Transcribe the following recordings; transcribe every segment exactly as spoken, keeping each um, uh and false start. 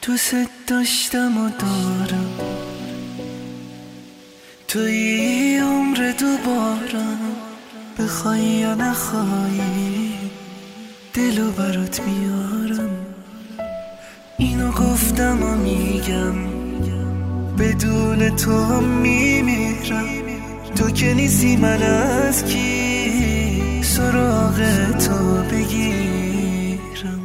دوست داشتم و دارم، توی عمر دوبارم، بخوای یا نخوای دلو برات میارم. اینو گفتم و میگم بدون تو هم میمیرم. تو که نیستی من از کی سراغ تو بگیرم.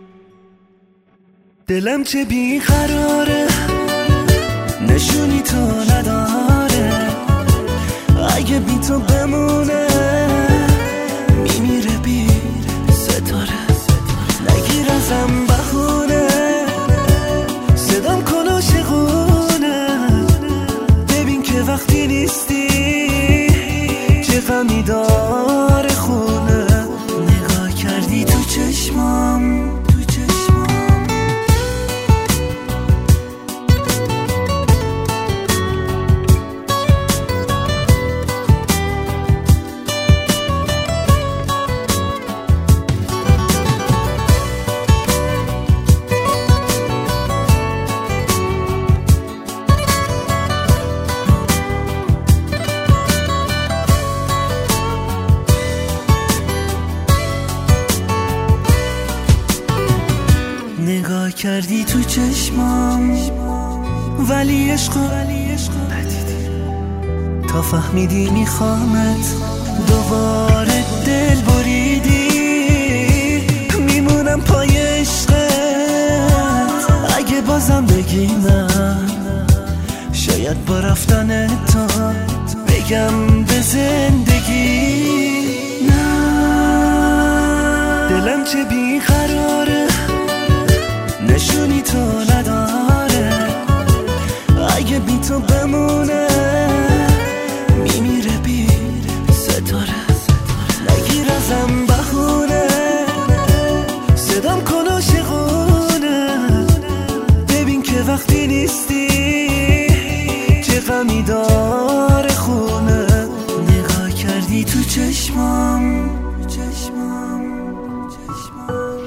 دلم چه بیقراره نشونی تو نداره، اگه بی تو بمونه میمیره بی ستاره. نگیر ازم بهونه صدام کن عاشقونه، ببین که وقتی نیستی چه غمی داره خونه. نگاه کردی تو چشمام، تو چشمام نگاه کردی تو چشمام ولی عشقو ندیدی، تا فهمیدی میخوامت دوباره دل بریدی. میمونم پای عشقت اگه بازم بگی نه، شاید با رفتن تو بگم به زندگی نه. دلم چه بیقراره نشونی تو نداره، اگه بی تو بمونه میمیره بی ستاره. نگیر ازم بهونه صدام کن عاشقونه، ببین که وقتی نیستی چه غمی داره خونه. نگاه کردی تو چشمام، چشمام چشمام